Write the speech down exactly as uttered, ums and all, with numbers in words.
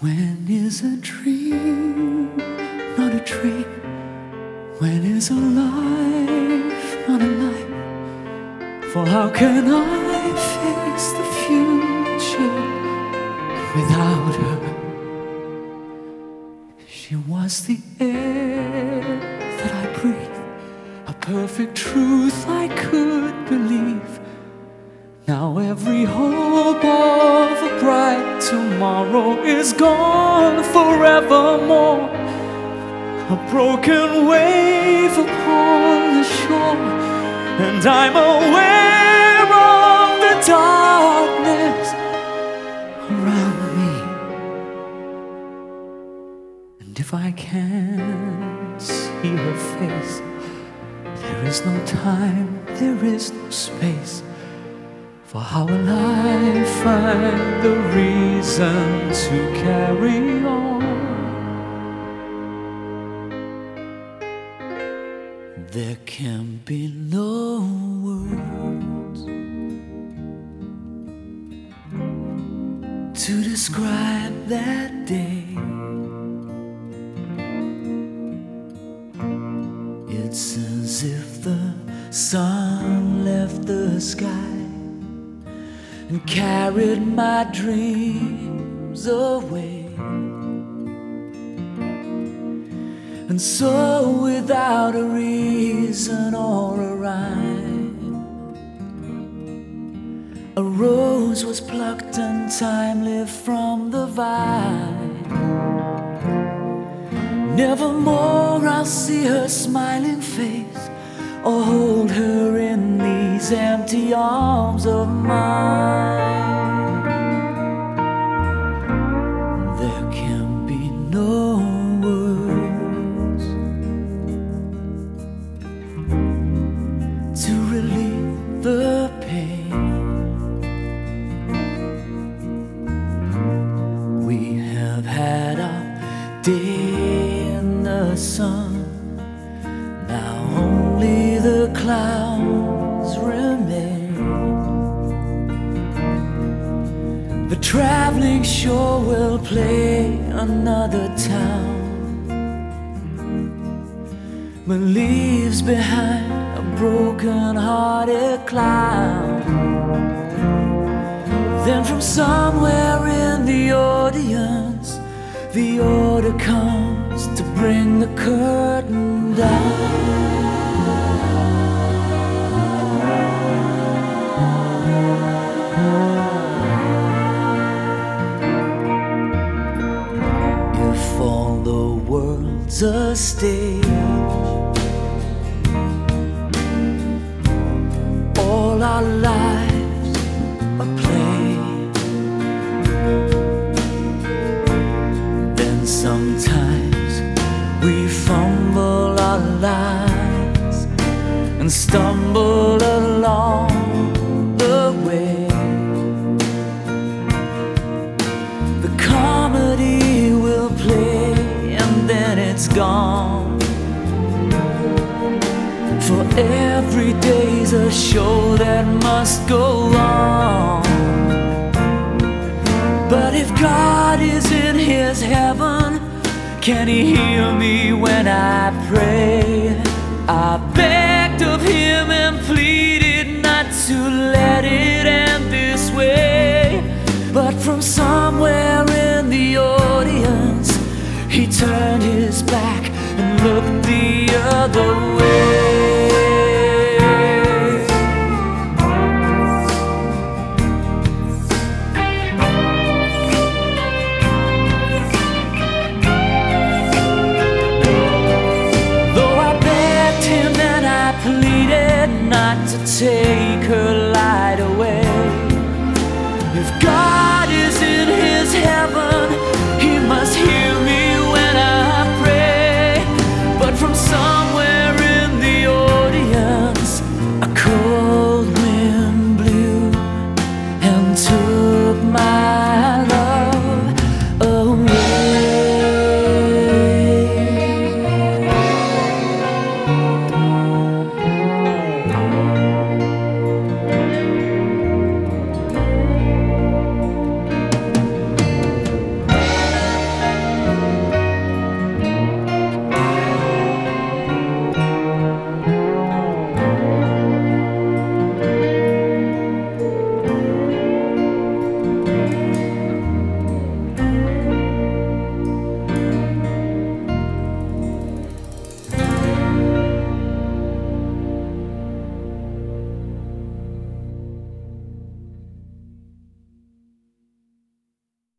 When is a dream not a dream? When is a life not a life? For how can I face the future without her? She was the air that I breathe, a perfect truth I could believe. Now every hope of a bright tomorrow is gone forevermore. A broken wave upon the shore, and I'm aware of the darkness around me. And if I can't see her face, there is no time, there is no space. For how will I find the reason to carry on? There can be no words to describe that day. It's as if the sun left the sky and carried my dreams away. And so without a reason or a rhyme, a rose was plucked untimely from the vine. Nevermore I'll see her smiling face or hold her in these empty arms of mine. There can be no words to relieve the pain. We have had our day in the sun, now only the clouds remain. The traveling shore will play another town, but leaves behind a broken-hearted clown. Then from somewhere in the audience, the order comes to bring the curtain down. If all the world's a stage, all our lives a play, then sometimes we fumble our lives and stumble along the way. The comedy will play and then it's gone, for every day's a show that must go on. But if God is in his heaven, can he hear me when I pray? I begged of him and pleaded not to let it end this way. But from somewhere in the audience, he turned his back and looked the other way. Not to take her